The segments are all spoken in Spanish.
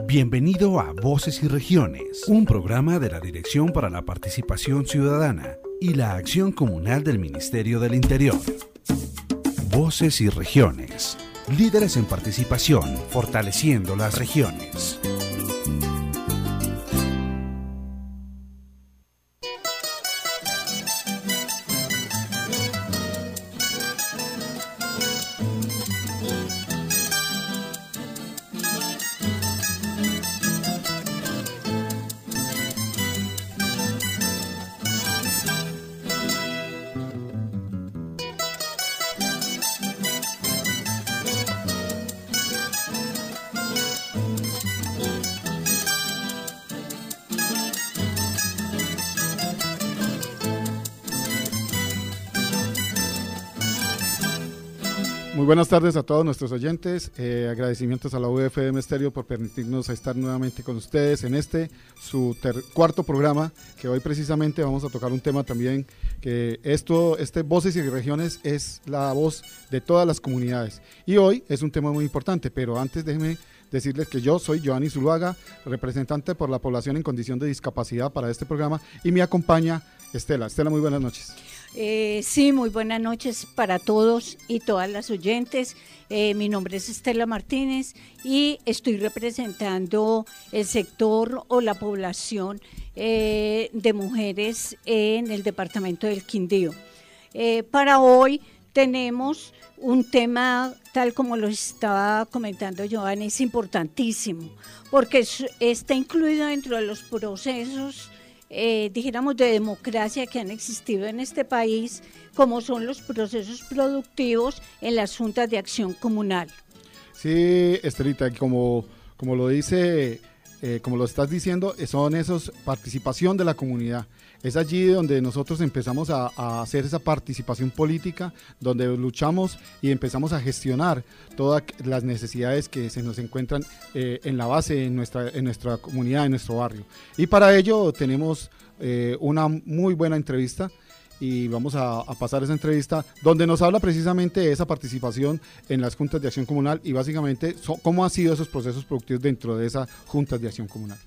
Bienvenido a Voces y Regiones, un programa de la Dirección para la Participación Ciudadana y la Acción Comunal del Ministerio del Interior. Voces y Regiones, líderes en participación, fortaleciendo las regiones. Muy buenas tardes a todos nuestros oyentes, agradecimientos a la UFM Estéreo por permitirnos estar nuevamente con ustedes en su cuarto programa, que hoy precisamente vamos a tocar un tema también, que Voces y Regiones es la voz de todas las comunidades, y hoy es un tema muy importante, pero antes déjenme decirles que yo soy Giovanni Zuluaga, representante por la población en condición de discapacidad para este programa, y me acompaña Estela. Estela, muy buenas noches. Sí, muy buenas noches para todos y todas las oyentes. Mi nombre es Estela Martínez y estoy representando el sector o la población de mujeres en el departamento del Quindío. Para hoy tenemos un tema, tal como lo estaba comentando Giovanni, es importantísimo porque está incluido dentro de los procesos dijéramos de democracia que han existido en este país, como son los procesos productivos en las juntas de acción comunal. Sí, Estelita, como lo dice, como lo estás diciendo, son esos participación de la comunidad. Es allí donde nosotros empezamos a hacer esa participación política, donde luchamos y empezamos a gestionar todas las necesidades que se nos encuentran en la base, en nuestra comunidad, en nuestro barrio. Y para ello tenemos una muy buena entrevista y vamos a pasar esa entrevista donde nos habla precisamente de esa participación en las juntas de acción comunal y básicamente cómo han sido esos procesos productivos dentro de esas juntas de acción comunal.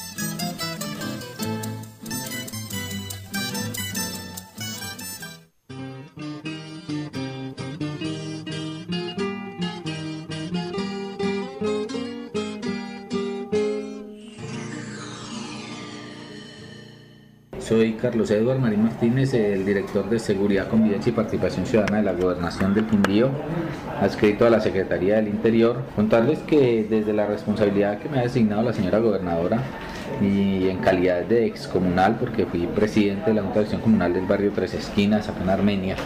Soy Carlos Eduardo Marín Martínez, el director de Seguridad, Convivencia y Participación Ciudadana de la Gobernación del Quindío, adscrito a la Secretaría del Interior. Contarles que desde la responsabilidad que me ha designado la señora gobernadora y en calidad de excomunal, porque fui presidente de la Junta de Acción Comunal del barrio Tres Esquinas, acá en Armenia,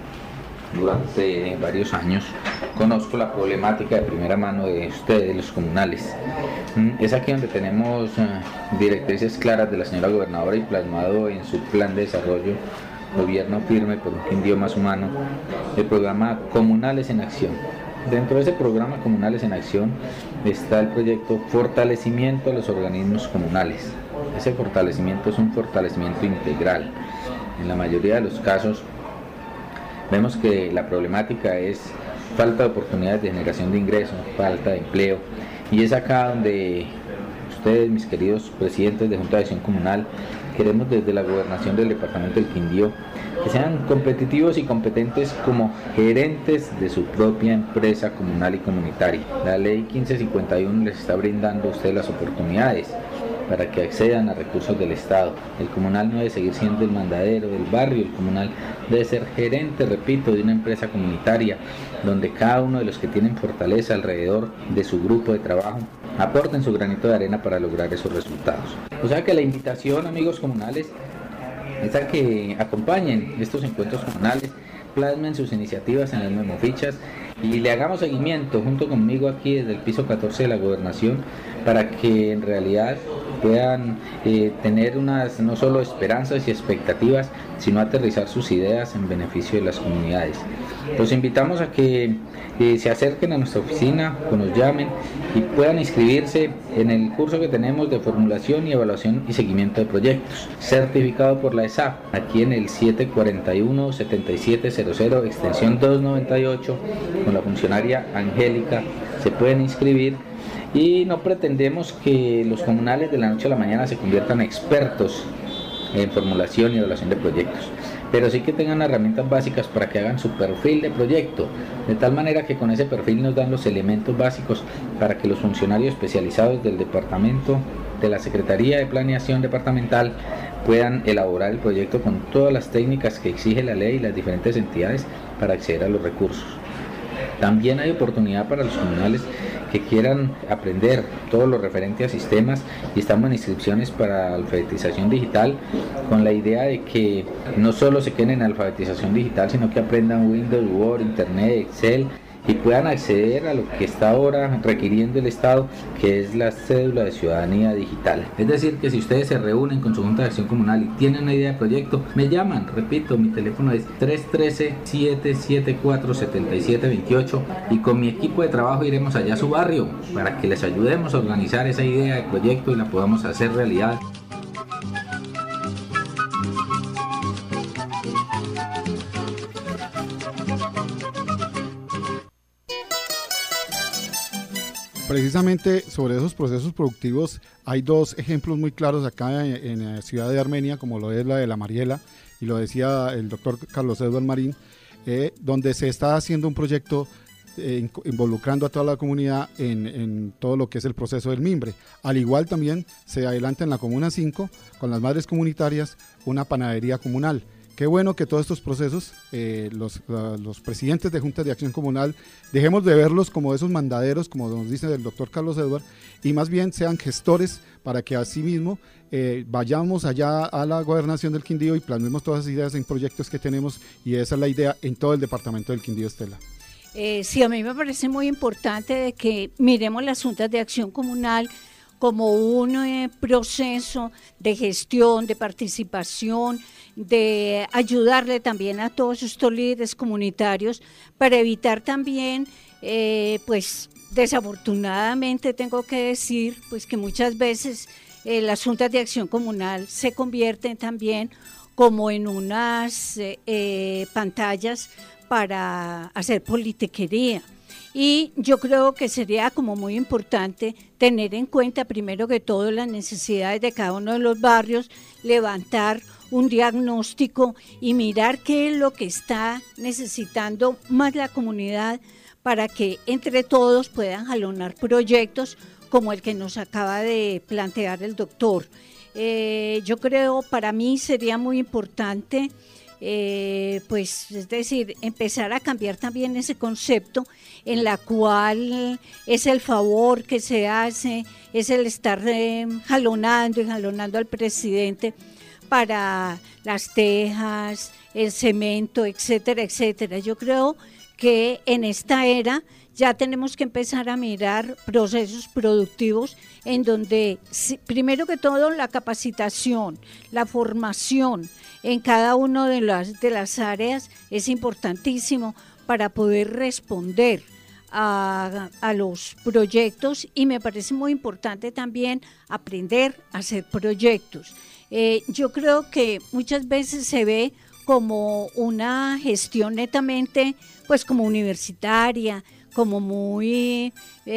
durante varios años, conozco la problemática de primera mano de ustedes, los comunales. Es aquí donde tenemos directrices claras de la señora gobernadora y plasmado en su plan de desarrollo, gobierno firme por un Quindío más humano, el programa Comunales en Acción. Dentro de ese programa Comunales en Acción está el proyecto Fortalecimiento a los organismos comunales. Ese fortalecimiento es un fortalecimiento integral. En la mayoría de los casos vemos que la problemática es falta de oportunidades de generación de ingresos, falta de empleo, y es acá donde ustedes, mis queridos presidentes de Junta de Acción Comunal, queremos desde la gobernación del departamento del Quindío que sean competitivos y competentes como gerentes de su propia empresa comunal y comunitaria. La ley 1551 les está brindando a ustedes las oportunidades para que accedan a recursos del Estado. El comunal no debe seguir siendo el mandadero del barrio, el comunal debe ser gerente, repito, de una empresa comunitaria, donde cada uno de los que tienen fortaleza alrededor de su grupo de trabajo aporten su granito de arena para lograr esos resultados. O sea que la invitación, amigos comunales, es a que acompañen estos encuentros comunales, plasmen sus iniciativas en las memofichas y le hagamos seguimiento junto conmigo aquí desde el piso 14 de la gobernación para que en realidad puedan tener unas no solo esperanzas y expectativas, sino aterrizar sus ideas en beneficio de las comunidades. Los invitamos a que se acerquen a nuestra oficina, que nos llamen y puedan inscribirse en el curso que tenemos de formulación y evaluación y seguimiento de proyectos, certificado por la ESAP, aquí en el 741-7700, extensión 298, con la funcionaria Angélica. Se pueden inscribir y no pretendemos que los comunales de la noche a la mañana se conviertan en expertos en formulación y evaluación de proyectos, pero sí que tengan herramientas básicas para que hagan su perfil de proyecto, de tal manera que con ese perfil nos dan los elementos básicos para que los funcionarios especializados del departamento, de la Secretaría de Planeación Departamental, puedan elaborar el proyecto con todas las técnicas que exige la ley y las diferentes entidades para acceder a los recursos. También hay oportunidad para los comunales que quieran aprender todo lo referente a sistemas, y estamos en inscripciones para alfabetización digital, con la idea de que no solo se queden en alfabetización digital, sino que aprendan Windows, Word, Internet, Excel, y puedan acceder a lo que está ahora requiriendo el Estado, que es la cédula de ciudadanía digital. Es decir, que si ustedes se reúnen con su Junta de Acción Comunal y tienen una idea de proyecto, me llaman, repito, mi teléfono es 313-774-7728, y con mi equipo de trabajo iremos allá a su barrio para que les ayudemos a organizar esa idea de proyecto y la podamos hacer realidad. Precisamente sobre esos procesos productivos hay dos ejemplos muy claros acá en la ciudad de Armenia, como lo es la de La Mariela, y lo decía el doctor Carlos Edward Marín, donde se está haciendo un proyecto involucrando a toda la comunidad en todo lo que es el proceso del mimbre. Al igual también se adelanta en la Comuna 5, con las madres comunitarias, una panadería comunal. Qué bueno que todos estos procesos, los presidentes de juntas de acción comunal, dejemos de verlos como esos mandaderos, como nos dice el doctor Carlos Edward, y más bien sean gestores para que asimismo vayamos allá a la gobernación del Quindío y plasmemos todas esas ideas en proyectos que tenemos, y esa es la idea en todo el departamento del Quindío, Estela. Sí, a mí me parece muy importante de que miremos las juntas de acción comunal como un proceso de gestión, de participación, de ayudarle también a todos estos líderes comunitarios para evitar también, pues desafortunadamente tengo que decir, pues que muchas veces las juntas de acción comunal se convierten también como en unas pantallas para hacer politiquería. Y yo creo que sería como muy importante tener en cuenta primero que todo las necesidades de cada uno de los barrios, levantar un diagnóstico y mirar qué es lo que está necesitando más la comunidad para que entre todos puedan jalonar proyectos como el que nos acaba de plantear el doctor. Yo creo, para mí sería muy importante pues es decir, empezar a cambiar también ese concepto en la cual es el favor que se hace, es el estar jalonando y jalonando al presidente para las tejas, el cemento, etcétera, etcétera. Yo creo que en esta era ya tenemos que empezar a mirar procesos productivos en donde, primero que todo, la capacitación, la formación en cada una de las áreas es importantísimo para poder responder a los proyectos, y me parece muy importante también aprender a hacer proyectos. Yo creo que muchas veces se ve como una gestión netamente, pues como universitaria, como muy,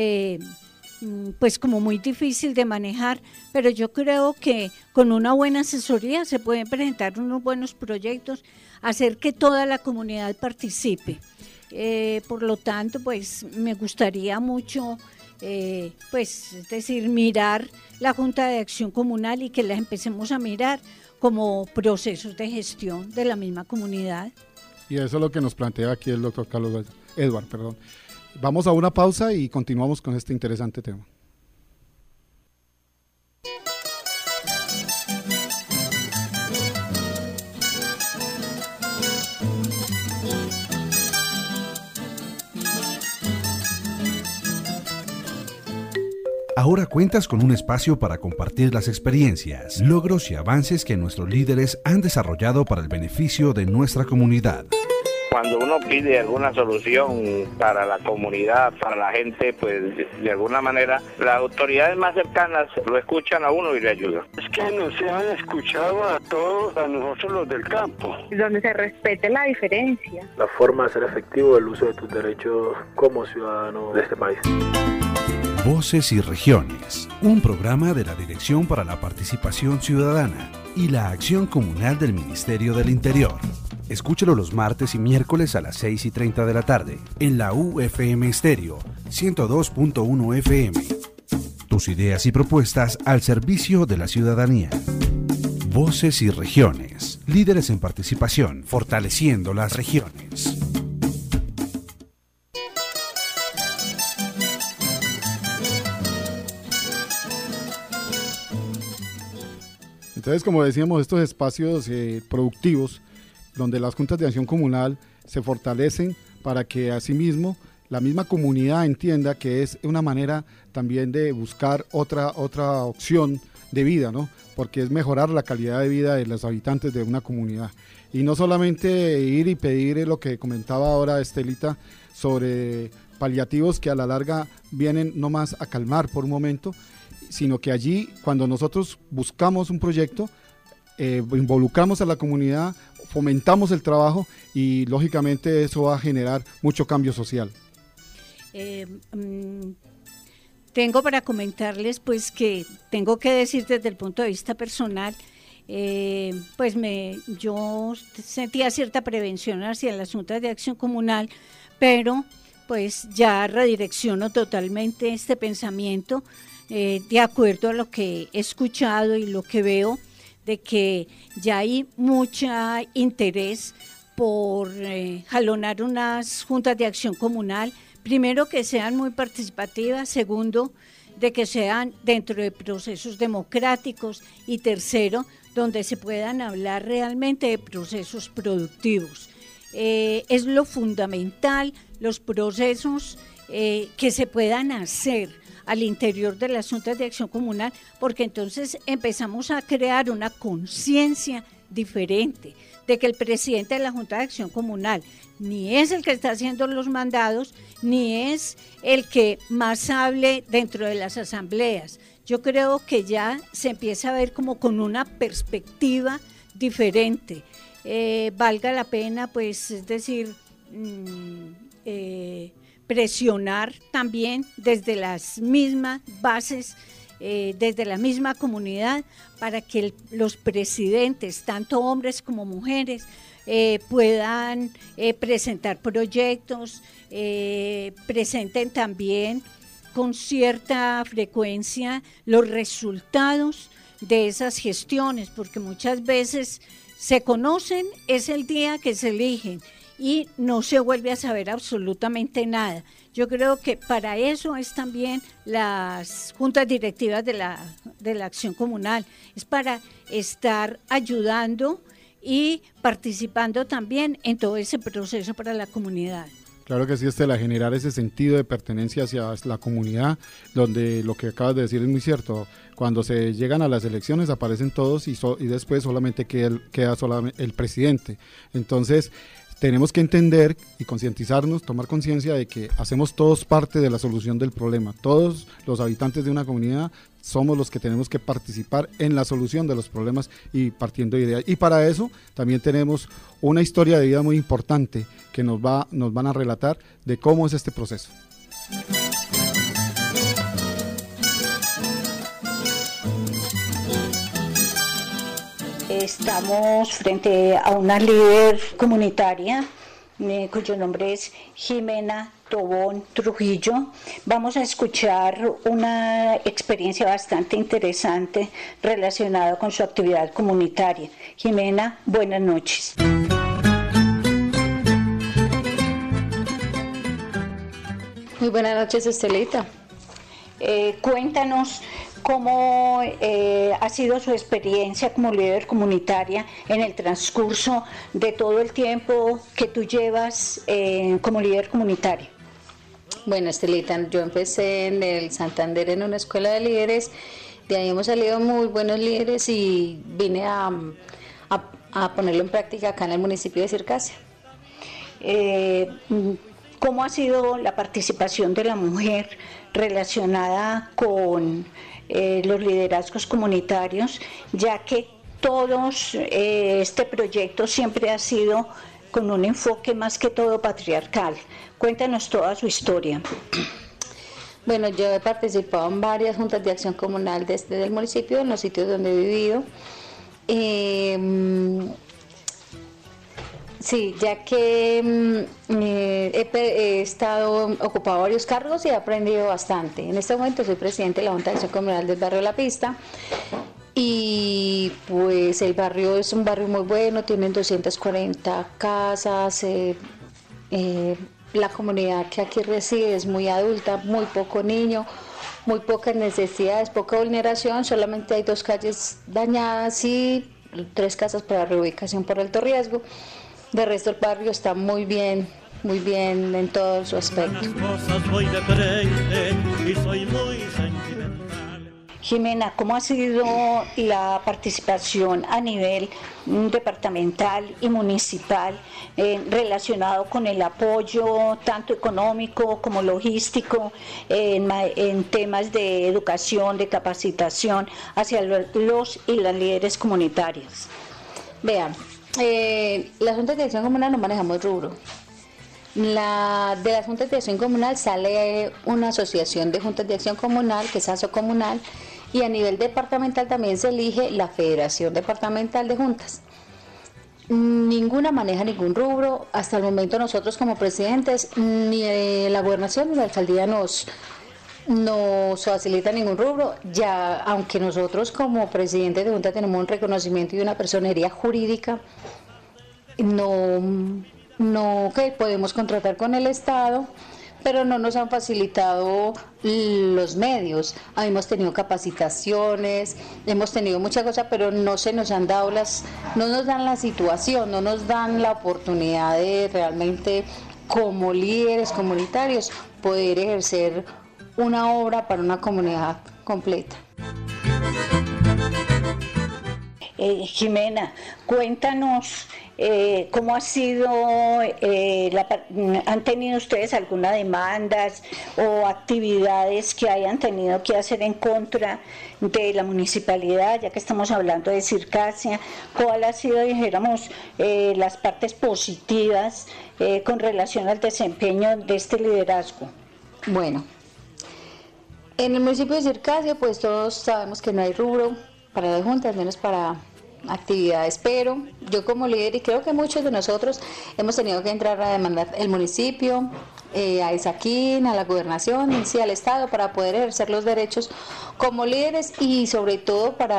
pues como muy difícil de manejar, pero yo creo que con una buena asesoría se pueden presentar unos buenos proyectos, hacer que toda la comunidad participe. Por lo tanto, pues me gustaría mucho, pues es decir, mirar la Junta de Acción Comunal y que las empecemos a mirar como procesos de gestión de la misma comunidad. Y eso es lo que nos plantea aquí el doctor Carlos Edward, perdón. Vamos a una pausa y continuamos con este interesante tema. Ahora cuentas con un espacio para compartir las experiencias, logros y avances que nuestros líderes han desarrollado para el beneficio de nuestra comunidad. Cuando uno pide alguna solución para la comunidad, para la gente, pues de alguna manera las autoridades más cercanas lo escuchan a uno y le ayudan. Es que nos han escuchado a todos, a nosotros los del campo. Donde se respete la diferencia. La forma de hacer efectivo el uso de tus derechos como ciudadano de este país. Voces y Regiones, un programa de la Dirección para la Participación Ciudadana y la Acción Comunal del Ministerio del Interior. Escúchelo los martes y miércoles a las 6:30 de la tarde en la UFM Estéreo 102.1 FM. Tus ideas y propuestas al servicio de la ciudadanía. Voces y Regiones, líderes en participación, fortaleciendo las regiones. Entonces, como decíamos, estos espacios productivos donde las juntas de acción comunal se fortalecen para que asimismo la misma comunidad entienda que es una manera también de buscar otra opción de vida, ¿no? Porque es mejorar la calidad de vida de los habitantes de una comunidad. Y no solamente ir y pedir lo que comentaba ahora Estelita sobre paliativos que a la larga vienen no más a calmar por un momento, sino que allí cuando nosotros buscamos un proyecto, involucramos a la comunidad, fomentamos el trabajo y lógicamente eso va a generar mucho cambio social. Tengo para comentarles pues que tengo que decir desde el punto de vista personal, yo sentía cierta prevención hacia las juntas de acción comunal, pero pues ya redirecciono totalmente este pensamiento de acuerdo a lo que he escuchado y lo que veo, de que ya hay mucho interés por jalonar unas juntas de acción comunal, primero que sean muy participativas, segundo, de que sean dentro de procesos democráticos y tercero, donde se puedan hablar realmente de procesos productivos. Es lo fundamental, los procesos que se puedan hacer al interior de las juntas de acción comunal, porque entonces empezamos a crear una conciencia diferente de que el presidente de la Junta de Acción Comunal ni es el que está haciendo los mandados, ni es el que más hable dentro de las asambleas. Yo creo que ya se empieza a ver como con una perspectiva diferente. Valga la pena, pues, es decir, presionar también desde las mismas bases, desde la misma comunidad, para que los presidentes, tanto hombres como mujeres, puedan presentar proyectos, presenten también con cierta frecuencia los resultados de esas gestiones, porque muchas veces se conocen, es el día que se eligen, y no se vuelve a saber absolutamente nada. Yo creo que para eso es también las juntas directivas de la acción comunal, es para estar ayudando y participando también en todo ese proceso para la comunidad. Claro que sí, Estela, generar ese sentido de pertenencia hacia la comunidad, donde lo que acabas de decir es muy cierto. Cuando se llegan a las elecciones aparecen todos y después solamente queda solamente el presidente. Entonces, tenemos que entender y concientizarnos, tomar conciencia de que hacemos todos parte de la solución del problema. Todos los habitantes de una comunidad somos los que tenemos que participar en la solución de los problemas y partiendo de ideas. Y para eso también tenemos una historia de vida muy importante que nos van a relatar de cómo es este proceso. Estamos frente a una líder comunitaria cuyo nombre es Jimena Tobón Trujillo. Vamos a escuchar una experiencia bastante interesante relacionada con su actividad comunitaria. Jimena, buenas noches. Muy buenas noches, Estelita. Cuéntanos cómo ha sido su experiencia como líder comunitaria en el transcurso de todo el tiempo que tú llevas como líder comunitario. Bueno, Estelita, yo empecé en el Santander en una escuela de líderes, de ahí hemos salido muy buenos líderes y vine a ponerlo en práctica acá en el municipio de Circasia. ¿Cómo ha sido la participación de la mujer relacionada con los liderazgos comunitarios, ya que todos este proyecto siempre ha sido con un enfoque más que todo patriarcal? Cuéntanos toda su historia. Bueno, yo he participado en varias juntas de acción comunal desde el municipio, en los sitios donde he vivido. Sí, ya que he estado ocupado varios cargos y he aprendido bastante. En este momento soy presidente de la Junta de Acción Comunal del barrio La Pista y pues el barrio es un barrio muy bueno, tienen 240 casas, la comunidad que aquí reside es muy adulta, muy poco niño, muy pocas necesidades, poca vulneración, solamente hay 2 calles dañadas y 3 casas para reubicación por alto riesgo. De resto el barrio está muy bien en todo su aspecto. Jimena, ¿cómo ha sido la participación a nivel departamental y municipal relacionado con el apoyo tanto económico como logístico en temas de educación, de capacitación hacia los y las líderes comunitarias? Vean, las juntas de acción comunal no manejamos rubro. De las juntas de acción comunal sale una asociación de juntas de acción comunal, que es ASOComunal, y a nivel departamental también se elige la Federación Departamental de Juntas. Ninguna maneja ningún rubro. Hasta el momento nosotros como presidentes, ni la gobernación ni la alcaldía nos facilita ningún rubro. Ya, aunque nosotros como presidentes de junta tenemos un reconocimiento y una personería jurídica, que podemos contratar con el Estado, pero no nos han facilitado los medios. Hemos tenido capacitaciones, hemos tenido muchas cosas, pero no se nos han dado no nos dan la situación, no nos dan la oportunidad de realmente, como líderes comunitarios, poder ejercer una obra para una comunidad completa. Jimena, cuéntanos cómo ha sido, ¿han tenido ustedes algunas demandas o actividades que hayan tenido que hacer en contra de la municipalidad, ya que estamos hablando de Circasia? ¿Cuál ha sido, dijéramos, las partes positivas con relación al desempeño de este liderazgo? Bueno, en el municipio de Circasia, pues todos sabemos que no hay rubro para las juntas, menos para actividades, pero yo como líder, y creo que muchos de nosotros hemos tenido que entrar a demandar el municipio, a Isaquín, a la gobernación y sí, al Estado, para poder ejercer los derechos como líderes y sobre todo para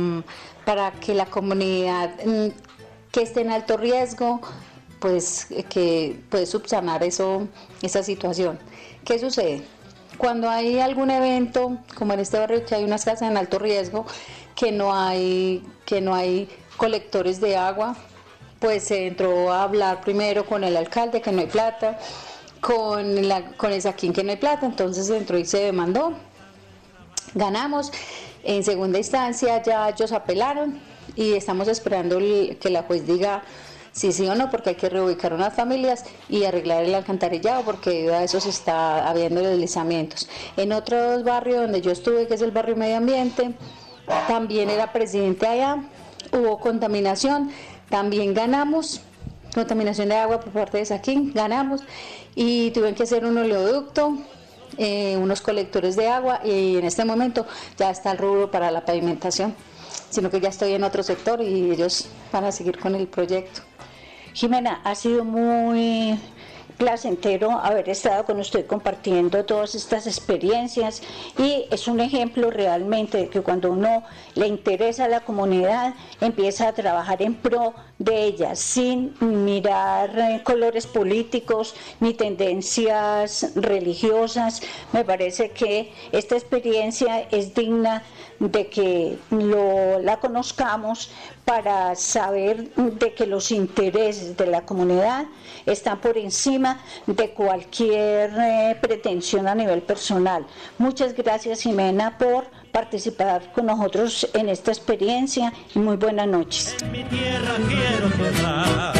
que la comunidad que esté en alto riesgo, pues que puede subsanar esa situación. ¿Qué sucede? Cuando hay algún evento, como en este barrio que hay unas casas en alto riesgo, que no hay colectores de agua, pues se entró a hablar primero con el alcalde que no hay plata, con el Saquín que no hay plata, entonces se entró y se demandó. Ganamos. En segunda instancia ya ellos apelaron y estamos esperando que la juez diga si sí o no, porque hay que reubicar unas familias y arreglar el alcantarillado, porque debido a eso se está habiendo deslizamientos. En otros barrios donde yo estuve, que es el barrio Medio Ambiente, también era presidente allá, hubo contaminación, también ganamos, contaminación de agua por parte de Saquín, ganamos, y tuvieron que hacer un oleoducto, unos colectores de agua, y en este momento ya está el rubro para la pavimentación, sino que ya estoy en otro sector y ellos van a seguir con el proyecto. Jimena, ha sido muy placentero haber estado con usted compartiendo todas estas experiencias y es un ejemplo realmente de que cuando uno le interesa a la comunidad empieza a trabajar en pro de ella sin mirar colores políticos ni tendencias religiosas. Me parece que esta experiencia es digna de que la conozcamos para saber de que los intereses de la comunidad están por encima de cualquier pretensión a nivel personal. Muchas gracias, Jimena, por participar con nosotros en esta experiencia y muy buenas noches. En mi tierra quiero quedar.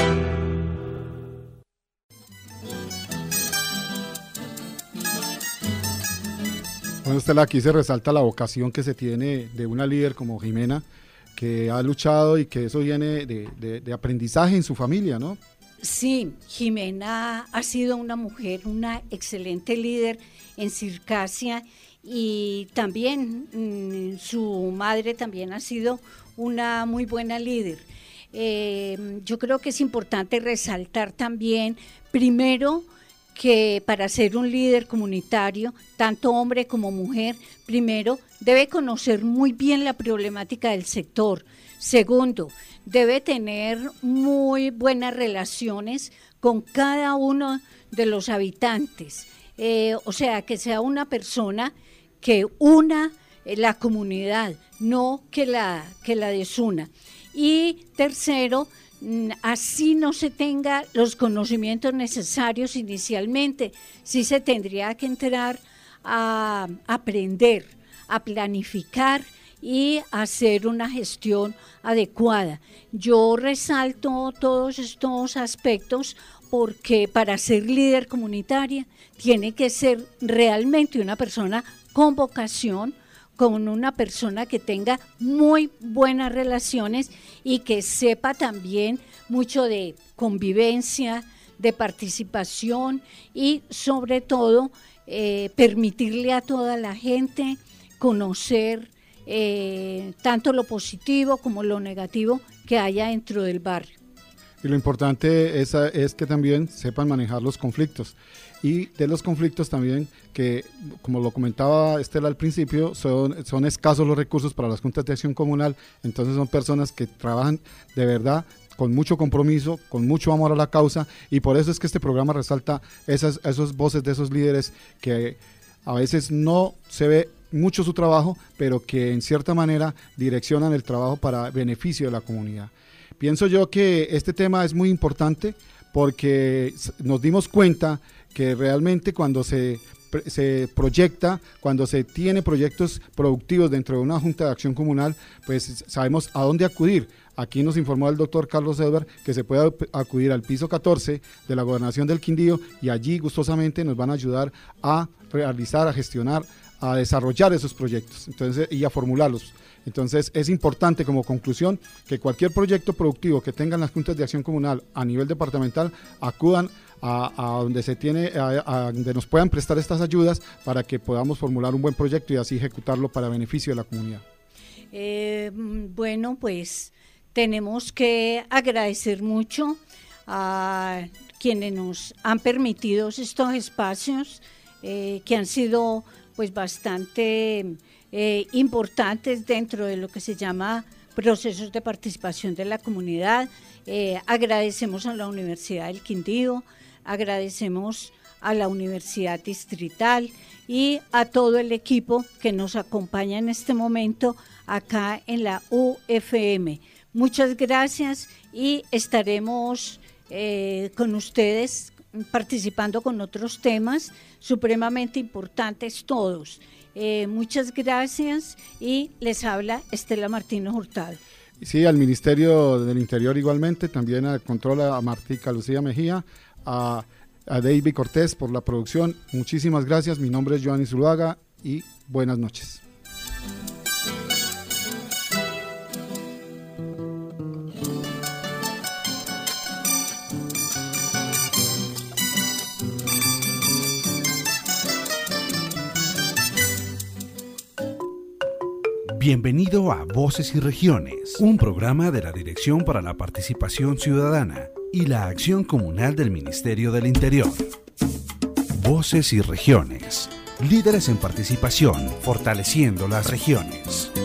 Bueno, Estela, aquí se resalta la vocación que se tiene de una líder como Jimena, que ha luchado y que eso viene de aprendizaje en su familia, ¿no? Sí, Jimena ha sido una mujer, una excelente líder en Circasia, y también su madre también ha sido una muy buena líder. Yo creo que es importante resaltar también, primero, que para ser un líder comunitario, tanto hombre como mujer, primero, debe conocer muy bien la problemática del sector. Segundo, debe tener muy buenas relaciones con cada uno de los habitantes. O sea, que sea una persona que una la comunidad, no que la desuna. Y tercero, así no se tenga los conocimientos necesarios inicialmente, sí se tendría que entrar a aprender, a planificar y hacer una gestión adecuada. Yo resalto todos estos aspectos porque para ser líder comunitaria tiene que ser realmente una persona con vocación, con una persona que tenga muy buenas relaciones y que sepa también mucho de convivencia, de participación y sobre todo permitirle a toda la gente conocer tanto lo positivo como lo negativo que haya dentro del barrio. Y lo importante es que también sepan manejar los conflictos. Y de los conflictos también, que como lo comentaba Estela al principio, son escasos los recursos para las juntas de acción comunal, entonces son personas que trabajan de verdad con mucho compromiso, con mucho amor a la causa, y por eso es que este programa resalta esas voces de esos líderes que a veces no se ve mucho su trabajo, pero que en cierta manera direccionan el trabajo para beneficio de la comunidad. Pienso yo que este tema es muy importante porque nos dimos cuenta que realmente cuando se proyecta, cuando se tiene proyectos productivos dentro de una junta de acción comunal, pues sabemos a dónde acudir. Aquí nos informó el doctor Carlos Edward que se puede acudir al piso 14 de la Gobernación del Quindío y allí gustosamente nos van a ayudar a realizar, a gestionar, a desarrollar esos proyectos y a formularlos. Entonces es importante como conclusión que cualquier proyecto productivo que tengan las juntas de acción comunal a nivel departamental acudan a donde a donde nos puedan prestar estas ayudas para que podamos formular un buen proyecto y así ejecutarlo para beneficio de la comunidad. Bueno, pues tenemos que agradecer mucho a quienes nos han permitido estos espacios que han sido pues bastante importantes dentro de lo que se llama procesos de participación de la comunidad. Agradecemos a la Universidad del Quindío, agradecemos a la Universidad Distrital y a todo el equipo que nos acompaña en este momento acá en la UFM. Muchas gracias y estaremos con ustedes participando con otros temas supremamente importantes todos. Muchas gracias y les habla Estela Martínez Hurtado. Sí, al Ministerio del Interior igualmente, también al control a Martica Lucía Mejía, a David Cortés por la producción. Muchísimas gracias, mi nombre es Joanny Zuluaga y buenas noches. Bienvenido a Voces y Regiones, un programa de la Dirección para la Participación Ciudadana y la Acción Comunal del Ministerio del Interior. Voces y Regiones, líderes en participación, fortaleciendo las regiones.